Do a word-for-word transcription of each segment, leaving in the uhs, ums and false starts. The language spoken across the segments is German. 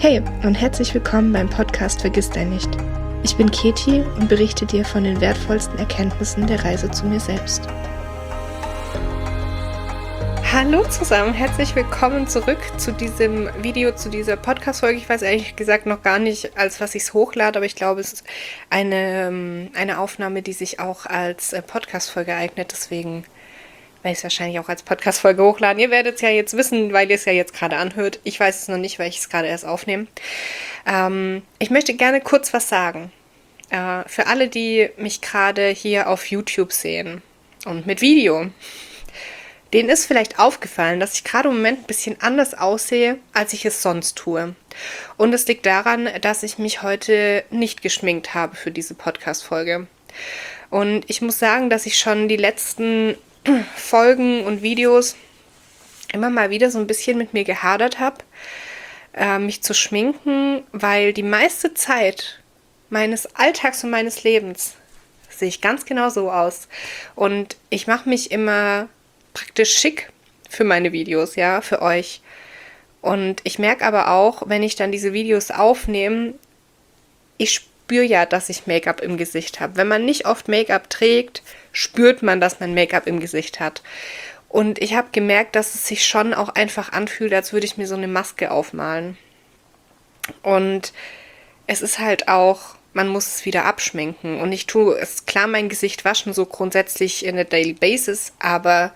Hey und herzlich willkommen beim Podcast Vergiss dein nicht. Ich bin Keti und berichte dir von den wertvollsten Erkenntnissen der Reise zu mir selbst. Hallo zusammen, herzlich willkommen zurück zu diesem Video, zu dieser Podcast-Folge. Ich weiß ehrlich gesagt noch gar nicht, als was ich es hochlade, aber ich glaube, es ist eine, eine Aufnahme, die sich auch als Podcast-Folge eignet. Deswegen werde ich es wahrscheinlich auch als Podcast-Folge hochladen. Ihr werdet es ja jetzt wissen, weil ihr es ja jetzt gerade anhört. Ich weiß es noch nicht, weil ich es gerade erst aufnehme. Ähm, ich möchte gerne kurz was sagen. Äh, für alle, die mich gerade hier auf YouTube sehen und mit Video. Denen ist vielleicht aufgefallen, dass ich gerade im Moment ein bisschen anders aussehe, als ich es sonst tue. Und es liegt daran, dass ich mich heute nicht geschminkt habe für diese Podcast-Folge. Und ich muss sagen, dass ich schon die letzten Folgen und Videos immer mal wieder so ein bisschen mit mir gehadert habe, äh, mich zu schminken, weil die meiste Zeit meines Alltags und meines Lebens sehe ich ganz genau so aus. Und ich mache mich immer praktisch schick für meine Videos, ja, für euch. Und ich merke aber auch, wenn ich dann diese Videos aufnehme, ich spüre ja, dass ich Make-up im Gesicht habe. Wenn man nicht oft Make-up trägt, spürt man, dass man Make-up im Gesicht hat. Und ich habe gemerkt, dass es sich schon auch einfach anfühlt, als würde ich mir so eine Maske aufmalen. Und es ist halt auch, man muss es wieder abschminken. Und ich tue es, klar, mein Gesicht waschen, so grundsätzlich in der Daily Basis, aber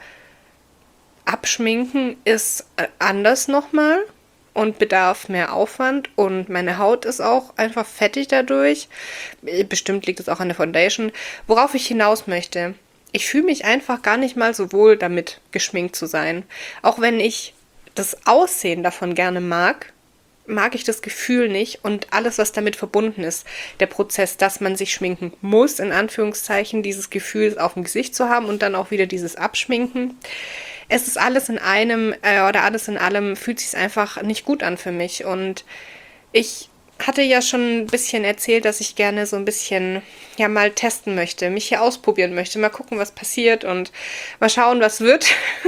abschminken ist anders nochmal und bedarf mehr Aufwand und meine Haut ist auch einfach fettig dadurch. Bestimmt liegt es auch an der Foundation. Worauf ich hinaus möchte, ich fühle mich einfach gar nicht mal so wohl damit, geschminkt zu sein. Auch wenn ich das Aussehen davon gerne mag, mag ich das Gefühl nicht und alles, was damit verbunden ist. Der Prozess, dass man sich schminken muss, in Anführungszeichen, dieses Gefühl auf dem Gesicht zu haben und dann auch wieder dieses Abschminken. Es ist alles in einem äh, oder alles in allem fühlt sich einfach nicht gut an für mich. Und ich hatte ja schon ein bisschen erzählt, dass ich gerne so ein bisschen ja mal testen möchte, mich hier ausprobieren möchte, mal gucken, was passiert und mal schauen, was wird.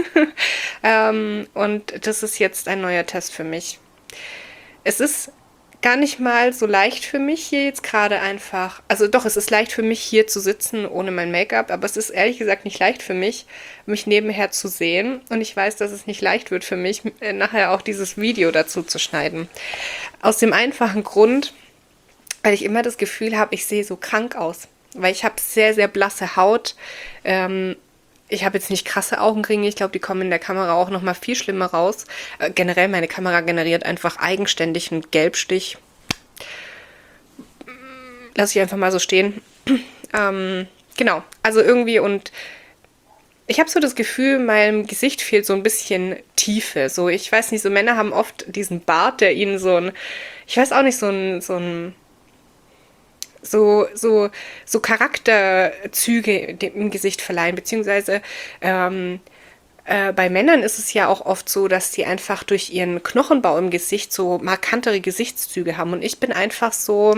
ähm, und das ist jetzt ein neuer Test für mich. Es ist gar nicht mal so leicht für mich hier jetzt gerade einfach, also doch, es ist leicht für mich hier zu sitzen ohne mein Make-up, aber es ist ehrlich gesagt nicht leicht für mich, mich nebenher zu sehen und ich weiß, dass es nicht leicht wird für mich, nachher auch dieses Video dazu zu schneiden. Aus dem einfachen Grund, weil ich immer das Gefühl habe, ich sehe so krank aus, weil ich habe sehr, sehr blasse Haut, ähm, ich habe jetzt nicht krasse Augenringe, ich glaube, die kommen in der Kamera auch noch mal viel schlimmer raus. Äh, generell, meine Kamera generiert einfach eigenständig einen Gelbstich. Lass ich einfach mal so stehen. ähm, genau, also irgendwie und ich habe so das Gefühl, meinem Gesicht fehlt so ein bisschen Tiefe. So, ich weiß nicht, so Männer haben oft diesen Bart, der ihnen so ein, ich weiß auch nicht, so ein, so ein so, so, so Charakterzüge im Gesicht verleihen, beziehungsweise ähm, äh, bei Männern ist es ja auch oft so, dass die einfach durch ihren Knochenbau im Gesicht so markantere Gesichtszüge haben und ich bin einfach so,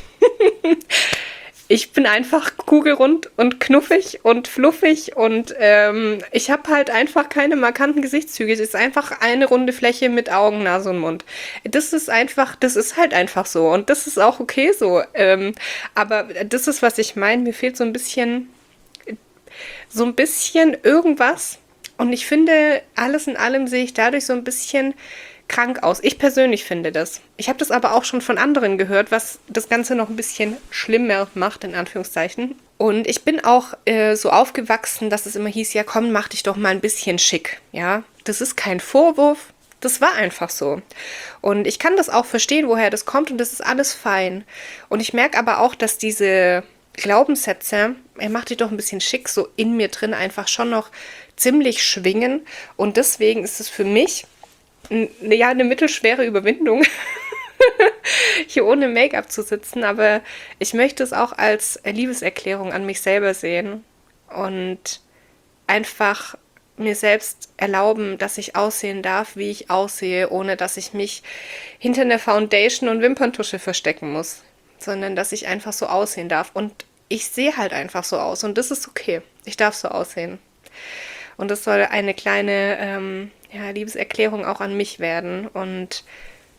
ich bin einfach kugelrund und knuffig und fluffig und ähm, ich habe halt einfach keine markanten Gesichtszüge. Es ist einfach eine runde Fläche mit Augen, Nase und Mund. Das ist einfach, das ist halt einfach so und das ist auch okay so. Ähm, aber das ist, was ich meine. Mir fehlt so ein bisschen, so ein bisschen irgendwas und ich finde, alles in allem sehe ich dadurch so ein bisschen krank aus. Ich persönlich finde das. Ich habe das aber auch schon von anderen gehört, was das Ganze noch ein bisschen schlimmer macht, in Anführungszeichen. Und ich bin auch äh, so aufgewachsen, dass es immer hieß, ja komm, mach dich doch mal ein bisschen schick. Ja, das ist kein Vorwurf. Das war einfach so. Und ich kann das auch verstehen, woher das kommt und das ist alles fein. Und ich merke aber auch, dass diese Glaubenssätze, er macht dich doch ein bisschen schick, so in mir drin einfach schon noch ziemlich schwingen. Und deswegen ist es für mich ja, eine mittelschwere Überwindung, hier ohne Make-up zu sitzen, aber ich möchte es auch als Liebeserklärung an mich selber sehen und einfach mir selbst erlauben, dass ich aussehen darf, wie ich aussehe, ohne dass ich mich hinter einer Foundation und Wimperntusche verstecken muss, sondern dass ich einfach so aussehen darf und ich sehe halt einfach so aus und das ist okay, ich darf so aussehen. Und das soll eine kleine ähm, ja, Liebeserklärung auch an mich werden. Und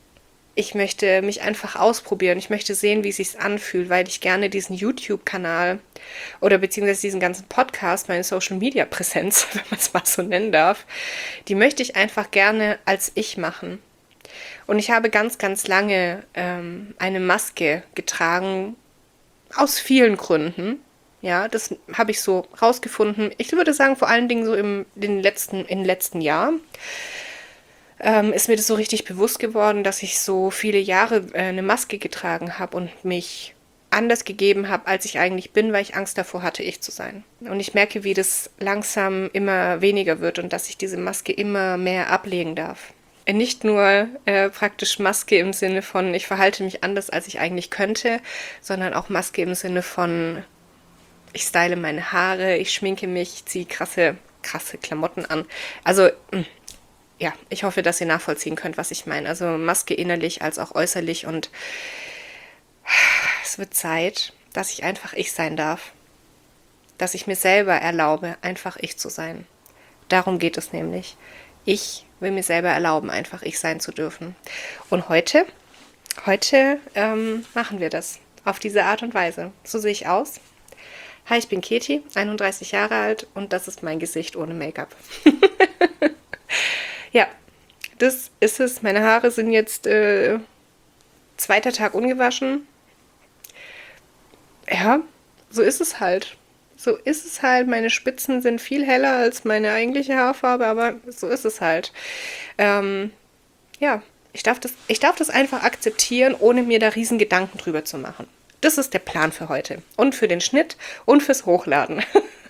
ich möchte mich einfach ausprobieren. Ich möchte sehen, wie es sich anfühlt, weil ich gerne diesen YouTube-Kanal oder beziehungsweise diesen ganzen Podcast, meine Social-Media-Präsenz, wenn man es mal so nennen darf, die möchte ich einfach gerne als ich machen. Und ich habe ganz, ganz lange ähm, eine Maske getragen, aus vielen Gründen. Ja, das habe ich so rausgefunden. Ich würde sagen, vor allen Dingen so im den letzten, im letzten Jahr ähm, ist mir das so richtig bewusst geworden, dass ich so viele Jahre äh, eine Maske getragen habe und mich anders gegeben habe, als ich eigentlich bin, weil ich Angst davor hatte, ich zu sein. Und ich merke, wie das langsam immer weniger wird und dass ich diese Maske immer mehr ablegen darf. Nicht nur äh, praktisch Maske im Sinne von, ich verhalte mich anders, als ich eigentlich könnte, sondern auch Maske im Sinne von, ich style meine Haare, ich schminke mich, ich ziehe krasse, krasse Klamotten an. Also, ja, ich hoffe, dass ihr nachvollziehen könnt, was ich meine. Also Maske innerlich als auch äußerlich und es wird Zeit, dass ich einfach ich sein darf. Dass ich mir selber erlaube, einfach ich zu sein. Darum geht es nämlich. Ich will mir selber erlauben, einfach ich sein zu dürfen. Und heute, heute ähm, machen wir das auf diese Art und Weise. So sehe ich aus. Hi, ich bin Keti, einunddreißig Jahre alt und das ist mein Gesicht ohne Make-up. Ja, das ist es. Meine Haare sind jetzt äh, zweiter Tag ungewaschen. Ja, so ist es halt. So ist es halt. Meine Spitzen sind viel heller als meine eigentliche Haarfarbe, aber so ist es halt. Ähm, ja, ich darf das, ich darf das einfach akzeptieren, ohne mir da riesen Gedanken drüber zu machen. Das ist der Plan für heute. Und für den Schnitt und fürs Hochladen.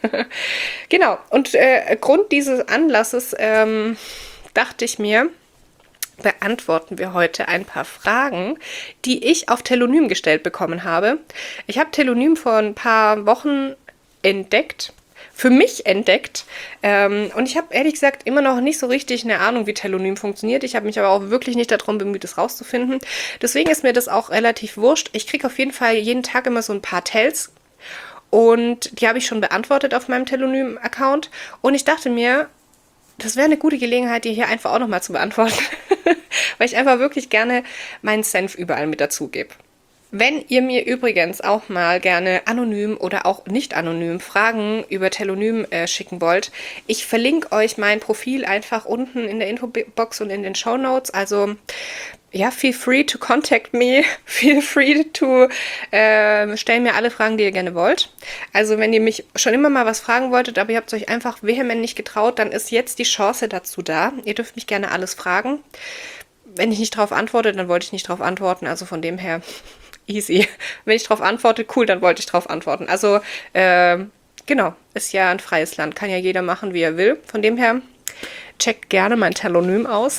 Genau. Und äh, Grund dieses Anlasses ähm, dachte ich mir, beantworten wir heute ein paar Fragen, die ich auf Telonym gestellt bekommen habe. Ich habe Telonym vor ein paar Wochen entdeckt, für mich entdeckt. Ähm, und ich habe ehrlich gesagt immer noch nicht so richtig eine Ahnung, wie Telonym funktioniert. Ich habe mich aber auch wirklich nicht darum bemüht, es rauszufinden. Deswegen ist mir das auch relativ wurscht. Ich kriege auf jeden Fall jeden Tag immer so ein paar Tells. Und die habe ich schon beantwortet auf meinem Telonym-Account. Und ich dachte mir, das wäre eine gute Gelegenheit, die hier einfach auch nochmal zu beantworten. Weil ich einfach wirklich gerne meinen Senf überall mit dazugebe. Wenn ihr mir übrigens auch mal gerne anonym oder auch nicht anonym Fragen über Telonym äh, schicken wollt, ich verlinke euch mein Profil einfach unten in der Infobox und in den Shownotes. Also ja, feel free to contact me, feel free to äh, stellen mir alle Fragen, die ihr gerne wollt. Also wenn ihr mich schon immer mal was fragen wolltet, aber ihr habt es euch einfach vehement nicht getraut, dann ist jetzt die Chance dazu da. Ihr dürft mich gerne alles fragen. Wenn ich nicht darauf antworte, dann wollte ich nicht darauf antworten. Also von dem her easy. Wenn ich darauf antworte, cool, dann wollte ich darauf antworten. Also äh, genau, ist ja ein freies Land. Kann ja jeder machen, wie er will. Von dem her checkt gerne mein Telonym aus.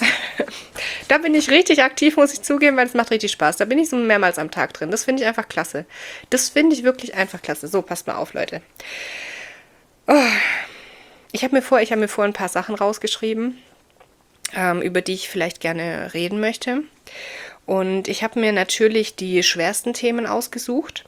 Da bin ich richtig aktiv, muss ich zugeben, weil es macht richtig Spaß. Da bin ich so mehrmals am Tag drin. Das finde ich einfach klasse. Das finde ich wirklich einfach klasse. So, passt mal auf, Leute. Oh. Ich habe mir vor, ich habe mir vor ein paar Sachen rausgeschrieben, ähm, über die ich vielleicht gerne reden möchte. Und ich habe mir natürlich die schwersten Themen ausgesucht.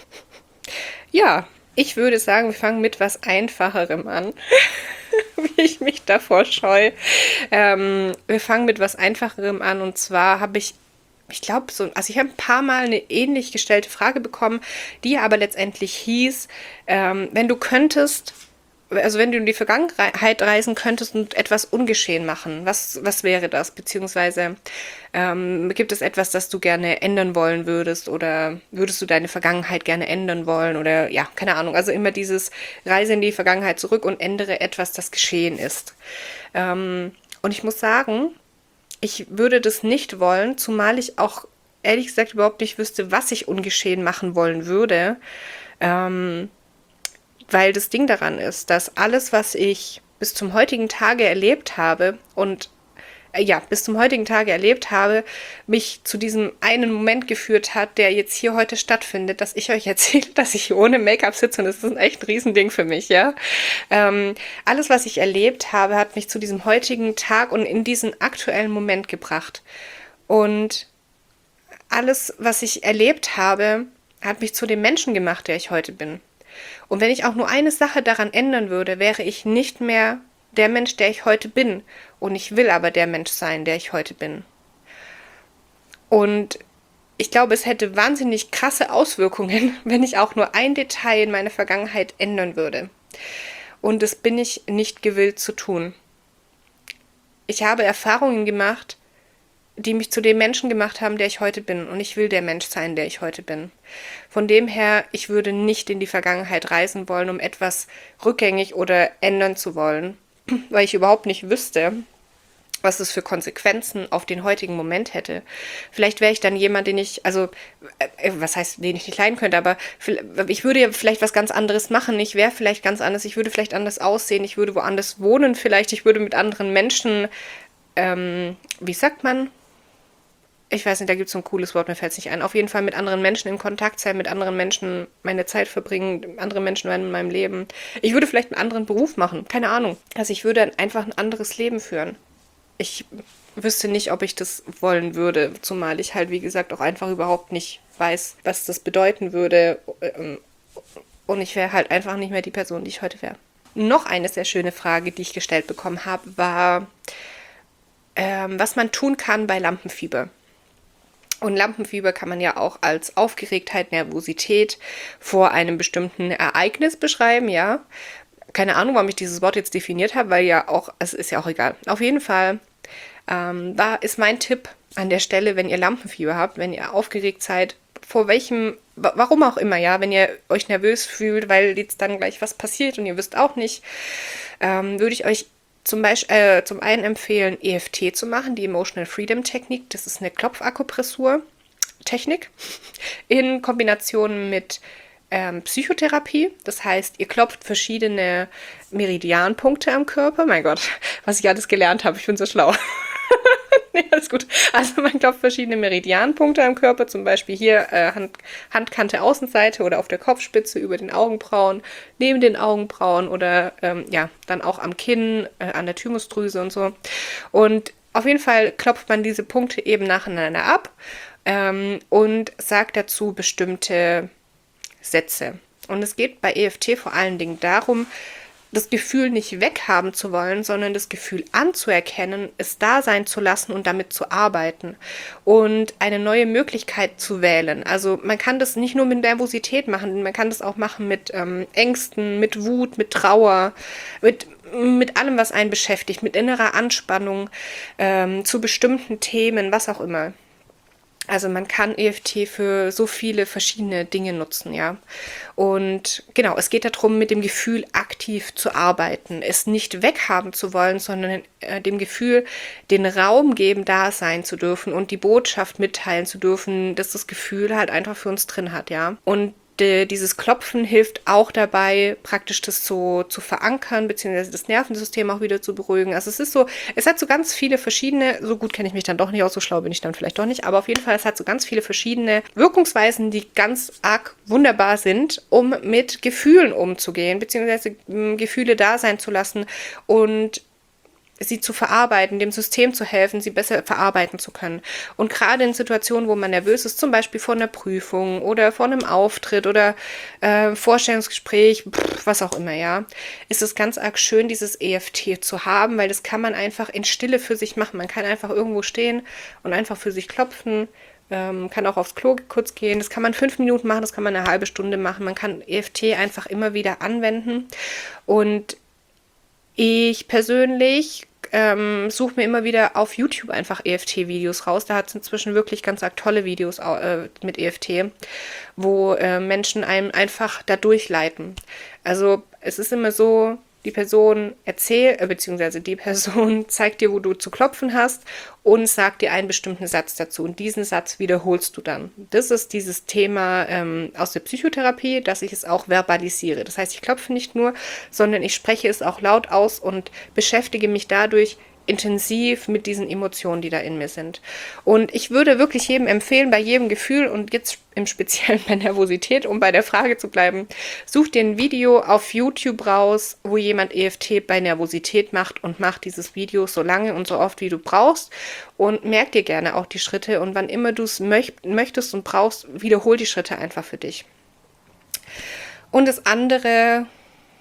Ja, ich würde sagen, wir fangen mit was Einfacherem an. Wie ich mich davor scheue. Ähm, wir fangen mit was Einfacherem an. Und zwar habe ich, ich glaube, so, also ich habe ein paar Mal eine ähnlich gestellte Frage bekommen, die aber letztendlich hieß, ähm, wenn du könntest, also wenn du in die Vergangenheit reisen könntest und etwas ungeschehen machen, was, was wäre das? Beziehungsweise ähm, gibt es etwas, das du gerne ändern wollen würdest oder würdest du deine Vergangenheit gerne ändern wollen oder ja, keine Ahnung. Also immer dieses Reise in die Vergangenheit zurück und ändere etwas, das geschehen ist. Ähm, und ich muss sagen, ich würde das nicht wollen, zumal ich auch ehrlich gesagt überhaupt nicht wüsste, was ich ungeschehen machen wollen würde. Ähm, Weil das Ding daran ist, dass alles, was ich bis zum heutigen Tage erlebt habe und äh, ja, bis zum heutigen Tage erlebt habe, mich zu diesem einen Moment geführt hat, der jetzt hier heute stattfindet, dass ich euch erzähle, dass ich hier ohne Make-up sitze und das ist echt ein Riesending für mich, ja. Ähm, alles, was ich erlebt habe, hat mich zu diesem heutigen Tag und in diesen aktuellen Moment gebracht. Und alles, was ich erlebt habe, hat mich zu dem Menschen gemacht, der ich heute bin. Und wenn ich auch nur eine Sache daran ändern würde, wäre ich nicht mehr der Mensch, der ich heute bin. Und ich will aber der Mensch sein, der ich heute bin. Und ich glaube, es hätte wahnsinnig krasse Auswirkungen, wenn ich auch nur ein Detail in meiner Vergangenheit ändern würde. Und das bin ich nicht gewillt zu tun. Ich habe Erfahrungen gemacht, die mich zu dem Menschen gemacht haben, der ich heute bin. Und ich will der Mensch sein, der ich heute bin. Von dem her, ich würde nicht in die Vergangenheit reisen wollen, um etwas rückgängig oder ändern zu wollen, weil ich überhaupt nicht wüsste, was es für Konsequenzen auf den heutigen Moment hätte. Vielleicht wäre ich dann jemand, den ich, also, äh, was heißt, den ich nicht leiden könnte, aber ich würde ja vielleicht was ganz anderes machen. Ich wäre vielleicht ganz anders, ich würde vielleicht anders aussehen, ich würde woanders wohnen vielleicht, ich würde mit anderen Menschen, ähm, wie sagt man? Ich weiß nicht, da gibt es so ein cooles Wort, mir fällt es nicht ein. Auf jeden Fall mit anderen Menschen in Kontakt sein, mit anderen Menschen meine Zeit verbringen, andere Menschen werden in meinem Leben. Ich würde vielleicht einen anderen Beruf machen, keine Ahnung. Also ich würde einfach ein anderes Leben führen. Ich wüsste nicht, ob ich das wollen würde, zumal ich halt, wie gesagt, auch einfach überhaupt nicht weiß, was das bedeuten würde. Und ich wäre halt einfach nicht mehr die Person, die ich heute wäre. Noch eine sehr schöne Frage, die ich gestellt bekommen habe, war, ähm, was man tun kann bei Lampenfieber. Und Lampenfieber kann man ja auch als Aufgeregtheit, Nervosität vor einem bestimmten Ereignis beschreiben, ja. Keine Ahnung, warum ich dieses Wort jetzt definiert habe, weil ja auch, es ist ja auch egal. Auf jeden Fall, ähm, da ist mein Tipp an der Stelle, wenn ihr Lampenfieber habt, wenn ihr aufgeregt seid, vor welchem, warum auch immer, ja, wenn ihr euch nervös fühlt, weil jetzt dann gleich was passiert und ihr wisst auch nicht, ähm, würde ich euch Zum Beispiel äh, zum einen empfehlen, E F T zu machen, die Emotional Freedom Technik. Das ist eine Klopfakupressur-Technik in Kombination mit ähm, Psychotherapie. Das heißt, ihr klopft verschiedene Meridianpunkte am Körper. Mein Gott, was ich alles gelernt habe, ich bin so schlau. Nee, alles gut. Also man klopft verschiedene Meridianpunkte am Körper, zum Beispiel hier äh, Hand, Handkante Außenseite oder auf der Kopfspitze über den Augenbrauen, neben den Augenbrauen oder ähm, ja, dann auch am Kinn, äh, an der Thymusdrüse und so. Und auf jeden Fall klopft man diese Punkte eben nacheinander ab ähm, und sagt dazu bestimmte Sätze. Und es geht bei E F T vor allen Dingen darum, das Gefühl nicht weghaben zu wollen, sondern das Gefühl anzuerkennen, es da sein zu lassen und damit zu arbeiten und eine neue Möglichkeit zu wählen. Also man kann das nicht nur mit Nervosität machen, man kann das auch machen mit ähm, Ängsten, mit Wut, mit Trauer, mit, mit allem, was einen beschäftigt, mit innerer Anspannung ähm, zu bestimmten Themen, was auch immer. Also man kann E F T für so viele verschiedene Dinge nutzen, ja. Und genau, es geht darum, mit dem Gefühl aktiv zu arbeiten, es nicht weghaben zu wollen, sondern äh, dem Gefühl den Raum geben, da sein zu dürfen und die Botschaft mitteilen zu dürfen, dass das Gefühl halt einfach für uns drin hat, ja. Und dieses Klopfen hilft auch dabei, praktisch das so zu verankern, beziehungsweise das Nervensystem auch wieder zu beruhigen. Also es ist so, es hat so ganz viele verschiedene, so gut kenne ich mich dann doch nicht aus, so schlau bin ich dann vielleicht doch nicht, aber auf jeden Fall, es hat so ganz viele verschiedene Wirkungsweisen, die ganz arg wunderbar sind, um mit Gefühlen umzugehen, beziehungsweise Gefühle da sein zu lassen und sie zu verarbeiten, dem System zu helfen, sie besser verarbeiten zu können. Und gerade in Situationen, wo man nervös ist, zum Beispiel vor einer Prüfung oder vor einem Auftritt oder äh, Vorstellungsgespräch, pff, was auch immer, ja, ist es ganz arg schön, dieses E F T zu haben, weil das kann man einfach in Stille für sich machen. Man kann einfach irgendwo stehen und einfach für sich klopfen, ähm, kann auch aufs Klo kurz gehen. Das kann man fünf Minuten machen, das kann man eine halbe Stunde machen. Man kann E F T einfach immer wieder anwenden. Und ich persönlich ähm, suche mir immer wieder auf YouTube einfach E F T-Videos raus. Da hat es inzwischen wirklich ganz arg tolle Videos äh, mit E F T, wo äh, Menschen einem einfach da durchleiten. Also es ist immer so, die Person erzählt, äh, beziehungsweise die Person zeigt dir, wo du zu klopfen hast und sagt dir einen bestimmten Satz dazu. Und diesen Satz wiederholst du dann. Das ist dieses Thema ähm, aus der Psychotherapie, dass ich es auch verbalisiere. Das heißt, ich klopfe nicht nur, sondern ich spreche es auch laut aus und beschäftige mich dadurch intensiv mit diesen Emotionen, die da in mir sind. Und ich würde wirklich jedem empfehlen, bei jedem Gefühl und jetzt im Speziellen bei Nervosität, um bei der Frage zu bleiben, such dir ein Video auf YouTube raus, wo jemand E F T bei Nervosität macht und mach dieses Video so lange und so oft, wie du brauchst und merk dir gerne auch die Schritte und wann immer du es möcht- möchtest und brauchst, wiederhol die Schritte einfach für dich. Und das andere,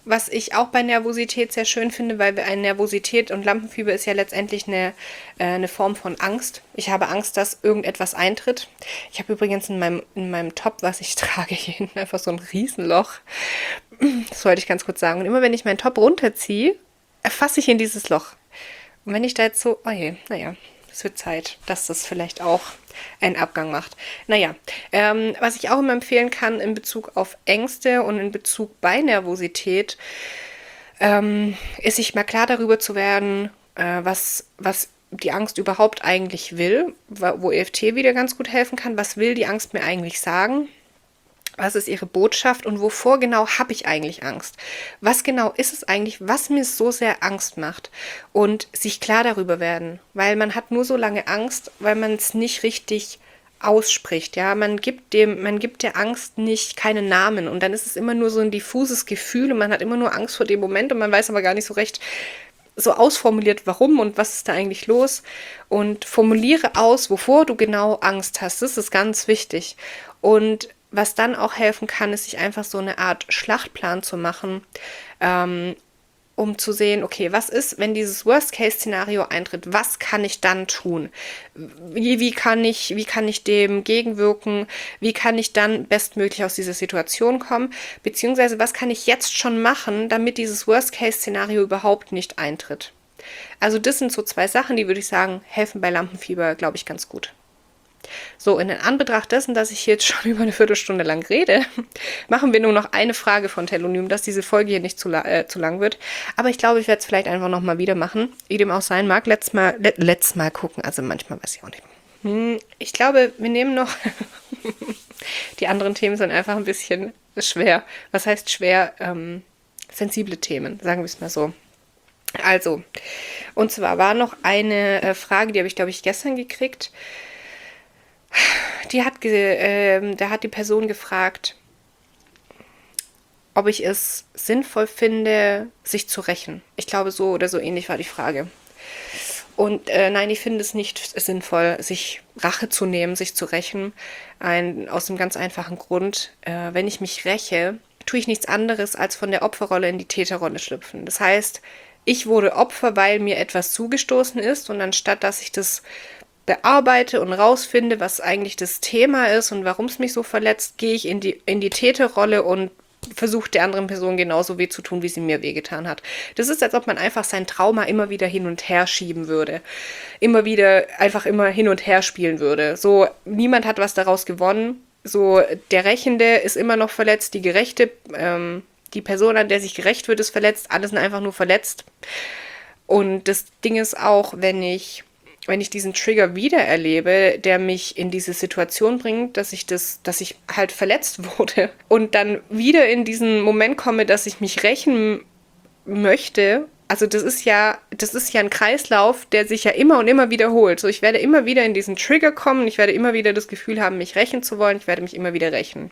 was ich auch bei Nervosität sehr schön finde, weil wir eine Nervosität und Lampenfieber ist ja letztendlich eine, äh, eine Form von Angst. Ich habe Angst, dass irgendetwas eintritt. Ich habe übrigens in meinem, in meinem Top, was ich trage, hier hinten einfach so ein Riesenloch. Das wollte ich ganz kurz sagen. Und immer wenn ich meinen Top runterziehe, erfasse ich in dieses Loch. Und wenn ich da jetzt so, oh je, naja, es wird Zeit, dass das vielleicht auch einen Abgang macht. Naja, ähm, was ich auch immer empfehlen kann in Bezug auf Ängste und in Bezug bei Nervosität, ähm, ist sich mal klar darüber zu werden, äh, was, was die Angst überhaupt eigentlich will, wo E F T wieder ganz gut helfen kann. Was will die Angst mir eigentlich sagen? Was ist ihre Botschaft und wovor genau habe ich eigentlich Angst? Was genau ist es eigentlich, was mir so sehr Angst macht? Und sich klar darüber werden, weil man hat nur so lange Angst, weil man es nicht richtig ausspricht. Ja, man gibt dem, man gibt der Angst nicht keinen Namen und dann ist es immer nur so ein diffuses Gefühl und man hat immer nur Angst vor dem Moment und man weiß aber gar nicht so recht, so ausformuliert, warum und was ist da eigentlich los. Und formuliere aus, wovor du genau Angst hast. Das ist ganz wichtig. Und was dann auch helfen kann, ist, sich einfach so eine Art Schlachtplan zu machen, ähm, um zu sehen, okay, was ist, wenn dieses Worst-Case-Szenario eintritt, was kann ich dann tun? Wie, wie, kann ich, wie kann ich dem gegenwirken? Wie kann ich dann bestmöglich aus dieser Situation kommen? Beziehungsweise, was kann ich jetzt schon machen, damit dieses Worst-Case-Szenario überhaupt nicht eintritt? Also das sind so zwei Sachen, die, würde ich sagen, helfen bei Lampenfieber, glaube ich, ganz gut. So, in Anbetracht dessen, dass ich hier jetzt schon über eine Viertelstunde lang rede, machen wir nur noch eine Frage von Telonym, dass diese Folge hier nicht zu, la äh, zu lang wird. Aber ich glaube, ich werde es vielleicht einfach nochmal wieder machen, wie dem auch sein mag. Letztes Mal, le letztes Mal gucken, also manchmal weiß ich auch nicht. Hm, ich glaube, wir nehmen noch... Die anderen Themen sind einfach ein bisschen schwer. Was heißt schwer? Ähm, sensible Themen, sagen wir es mal so. Also, und zwar war noch eine äh, Frage, die habe ich, glaube ich, gestern gekriegt. Die hat, äh, da hat die Person gefragt, ob ich es sinnvoll finde, sich zu rächen. Ich glaube, so oder so ähnlich war die Frage. Und äh, nein, ich finde es nicht sinnvoll, sich Rache zu nehmen, sich zu rächen. Ein, aus dem ganz einfachen Grund, äh, wenn ich mich räche, tue ich nichts anderes, als von der Opferrolle in die Täterrolle schlüpfen. Das heißt, ich wurde Opfer, weil mir etwas zugestoßen ist und anstatt, dass ich das bearbeite und rausfinde, was eigentlich das Thema ist und warum es mich so verletzt, gehe ich in die, in die Täterrolle und versuche der anderen Person genauso weh zu tun, wie sie mir wehgetan hat. Das ist, als ob man einfach sein Trauma immer wieder hin und her schieben würde. Immer wieder, einfach immer hin und her spielen würde. So, niemand hat was daraus gewonnen. So, der Rächende ist immer noch verletzt, die Gerechte, ähm, die Person, an der sich gerecht wird, ist verletzt. Alle sind einfach nur verletzt. Und das Ding ist auch, wenn ich wenn ich diesen Trigger wieder erlebe, der mich in diese Situation bringt, dass ich das, dass ich halt verletzt wurde und dann wieder in diesen Moment komme, dass ich mich rächen möchte. Also das ist ja, das ist ja ein Kreislauf, der sich ja immer und immer wiederholt. So, ich werde immer wieder in diesen Trigger kommen, ich werde immer wieder das Gefühl haben, mich rächen zu wollen, ich werde mich immer wieder rächen.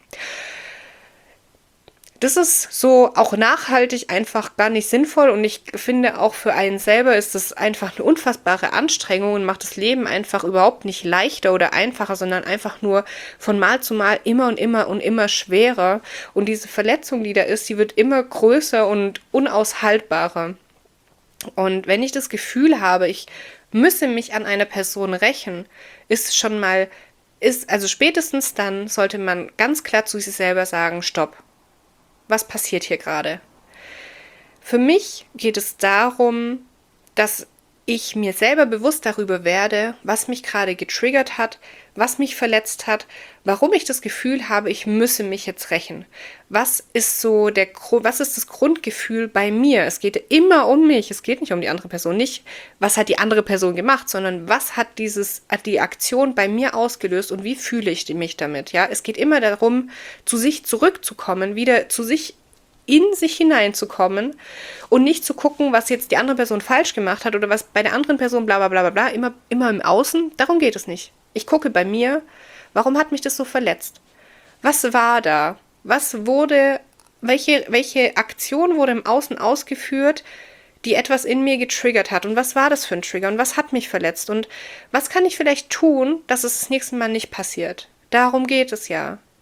Das ist so auch nachhaltig einfach gar nicht sinnvoll und ich finde auch für einen selber ist das einfach eine unfassbare Anstrengung und macht das Leben einfach überhaupt nicht leichter oder einfacher, sondern einfach nur von Mal zu Mal immer und immer und immer schwerer und diese Verletzung, die da ist, die wird immer größer und unaushaltbarer. Und wenn ich das Gefühl habe, ich müsse mich an einer Person rächen, ist schon mal, ist, also spätestens dann sollte man ganz klar zu sich selber sagen, stopp. Was passiert hier gerade? Für mich geht es darum, dass ich mir selber bewusst darüber werde, was mich gerade getriggert hat, was mich verletzt hat, warum ich das Gefühl habe, ich müsse mich jetzt rächen. Was ist so der, was ist das Grundgefühl bei mir? Es geht immer um mich, es geht nicht um die andere Person, nicht was hat die andere Person gemacht, sondern was hat dieses, hat die Aktion bei mir ausgelöst und wie fühle ich mich damit? Ja, es geht immer darum, zu sich zurückzukommen, wieder zu sich in sich hineinzukommen und nicht zu gucken, was jetzt die andere Person falsch gemacht hat oder was bei der anderen Person bla bla bla bla, immer, immer im Außen. Darum geht es nicht. Ich gucke bei mir, warum hat mich das so verletzt? Was war da? Was wurde, welche, welche Aktion wurde im Außen ausgeführt, die etwas in mir getriggert hat? Und was war das für ein Trigger? Und was hat mich verletzt? Und was kann ich vielleicht tun, dass es das nächste Mal nicht passiert? Darum geht es ja.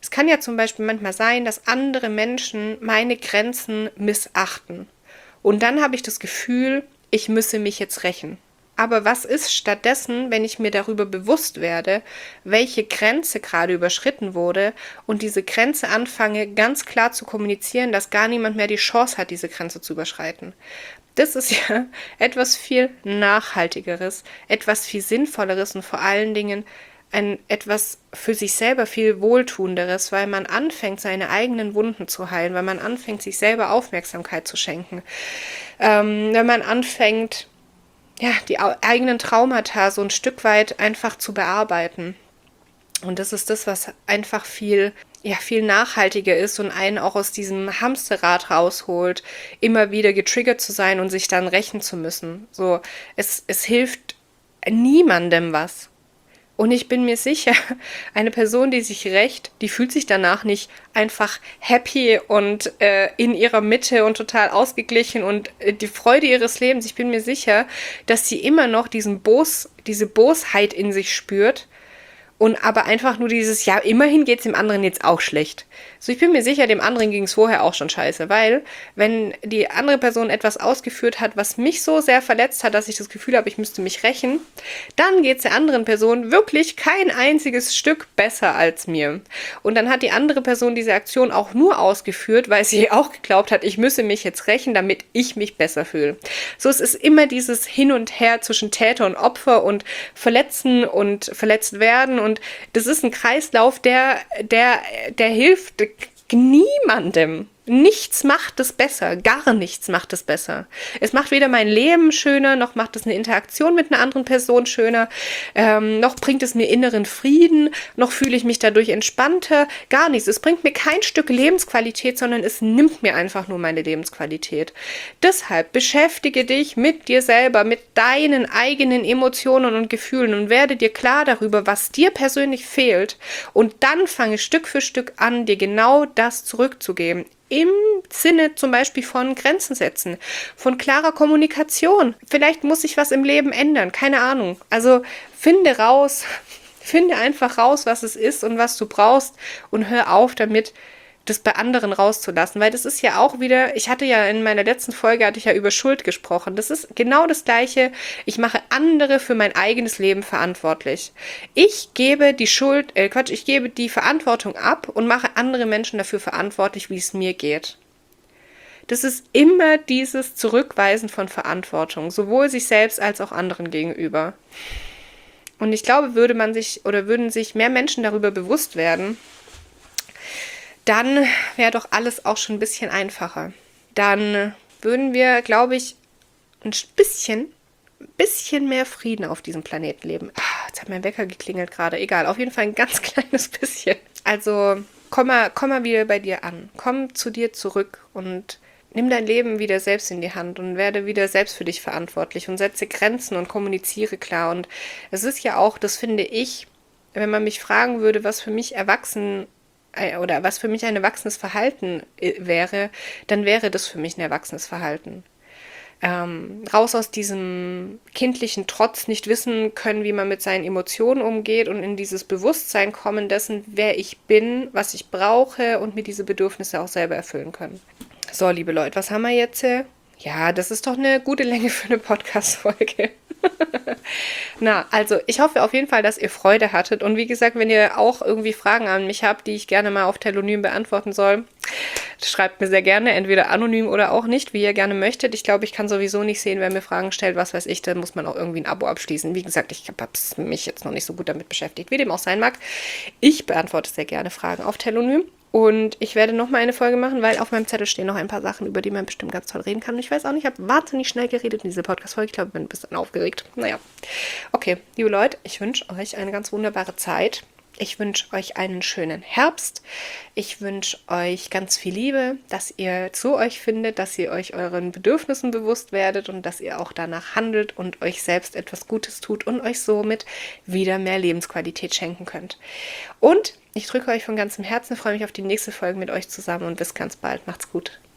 Es kann ja zum Beispiel manchmal sein, dass andere Menschen meine Grenzen missachten. Und dann habe ich das Gefühl, ich müsse mich jetzt rächen. Aber was ist stattdessen, wenn ich mir darüber bewusst werde, welche Grenze gerade überschritten wurde und diese Grenze anfange, ganz klar zu kommunizieren, dass gar niemand mehr die Chance hat, diese Grenze zu überschreiten? Das ist ja etwas viel Nachhaltigeres, etwas viel Sinnvolleres und vor allen Dingen ein etwas für sich selber viel Wohltuenderes, weil man anfängt, seine eigenen Wunden zu heilen, weil man anfängt, sich selber Aufmerksamkeit zu schenken, ähm, wenn man anfängt, ja, die eigenen Traumata so ein Stück weit einfach zu bearbeiten. Und das ist das, was einfach viel, ja, viel nachhaltiger ist und einen auch aus diesem Hamsterrad rausholt, immer wieder getriggert zu sein und sich dann rächen zu müssen. So, es, es hilft niemandem was. Und ich bin mir sicher, eine Person, die sich rächt, die fühlt sich danach nicht einfach happy und äh, in ihrer Mitte und total ausgeglichen und äh, die Freude ihres Lebens. Ich bin mir sicher, dass sie immer noch diesen Bos, diese Bosheit in sich spürt und aber einfach nur dieses, ja, immerhin geht es dem anderen jetzt auch schlecht. So, ich bin mir sicher, dem anderen ging es vorher auch schon scheiße, weil wenn die andere Person etwas ausgeführt hat, was mich so sehr verletzt hat, dass ich das Gefühl habe, ich müsste mich rächen, dann geht es der anderen Person wirklich kein einziges Stück besser als mir. Und dann hat die andere Person diese Aktion auch nur ausgeführt, weil sie auch geglaubt hat, ich müsse mich jetzt rächen, damit ich mich besser fühle. So, es ist immer dieses Hin und Her zwischen Täter und Opfer und Verletzen und verletzt werden und das ist ein Kreislauf, der, der, der hilft niemandem. Nichts macht es besser, gar nichts macht es besser. Es macht weder mein Leben schöner, noch macht es eine Interaktion mit einer anderen Person schöner, ähm, noch bringt es mir inneren Frieden, noch fühle ich mich dadurch entspannter, gar nichts. Es bringt mir kein Stück Lebensqualität, sondern es nimmt mir einfach nur meine Lebensqualität. Deshalb beschäftige dich mit dir selber, mit deinen eigenen Emotionen und Gefühlen und werde dir klar darüber, was dir persönlich fehlt und dann fange Stück für Stück an, dir genau das zurückzugeben. Im Sinne zum Beispiel von Grenzen setzen, von klarer Kommunikation. Vielleicht muss sich was im Leben ändern, keine Ahnung. Also finde raus, finde einfach raus, was es ist und was du brauchst und hör auf damit, das bei anderen rauszulassen, weil das ist ja auch wieder, ich hatte ja in meiner letzten Folge, hatte ich ja über Schuld gesprochen, das ist genau das Gleiche, ich mache andere für mein eigenes Leben verantwortlich. Ich gebe die Schuld, äh Quatsch, ich gebe die Verantwortung ab und mache andere Menschen dafür verantwortlich, wie es mir geht. Das ist immer dieses Zurückweisen von Verantwortung, sowohl sich selbst als auch anderen gegenüber. Und ich glaube, würde man sich oder würden sich mehr Menschen darüber bewusst werden, dann wäre doch alles auch schon ein bisschen einfacher. Dann würden wir, glaube ich, ein bisschen, bisschen mehr Frieden auf diesem Planeten leben. Ah, jetzt hat mein Wecker geklingelt gerade. Egal, auf jeden Fall ein ganz kleines bisschen. Also komm mal, komm mal wieder bei dir an. Komm zu dir zurück und nimm dein Leben wieder selbst in die Hand und werde wieder selbst für dich verantwortlich und setze Grenzen und kommuniziere klar. Und es ist ja auch, das finde ich, wenn man mich fragen würde, was für mich erwachsen oder was für mich ein erwachsenes Verhalten wäre, dann wäre das für mich ein erwachsenes Verhalten. Ähm, raus aus diesem kindlichen Trotz, nicht wissen können, wie man mit seinen Emotionen umgeht und in dieses Bewusstsein kommen dessen, wer ich bin, was ich brauche und mir diese Bedürfnisse auch selber erfüllen können. So, liebe Leute, was haben wir jetzt? Ja, das ist doch eine gute Länge für eine Podcast-Folge. Na, also ich hoffe auf jeden Fall, dass ihr Freude hattet. Und wie gesagt, wenn ihr auch irgendwie Fragen an mich habt, die ich gerne mal auf Telonym beantworten soll, schreibt mir sehr gerne, entweder anonym oder auch nicht, wie ihr gerne möchtet. Ich glaube, ich kann sowieso nicht sehen, wer mir Fragen stellt, was weiß ich, dann muss man auch irgendwie ein Abo abschließen. Wie gesagt, ich habe mich jetzt noch nicht so gut damit beschäftigt, wie dem auch sein mag. Ich beantworte sehr gerne Fragen auf Telonym. Und ich werde nochmal eine Folge machen, weil auf meinem Zettel stehen noch ein paar Sachen, über die man bestimmt ganz toll reden kann. Und ich weiß auch nicht, ich habe wahnsinnig schnell geredet in dieser Podcast-Folge. Ich glaube, ich bin ein bisschen aufgeregt. Naja, okay, liebe Leute, ich wünsche euch eine ganz wunderbare Zeit. Ich wünsche euch einen schönen Herbst. Ich wünsche euch ganz viel Liebe, dass ihr zu euch findet, dass ihr euch euren Bedürfnissen bewusst werdet und dass ihr auch danach handelt und euch selbst etwas Gutes tut und euch somit wieder mehr Lebensqualität schenken könnt. Und ich drücke euch von ganzem Herzen, freue mich auf die nächste Folge mit euch zusammen und bis ganz bald. Macht's gut.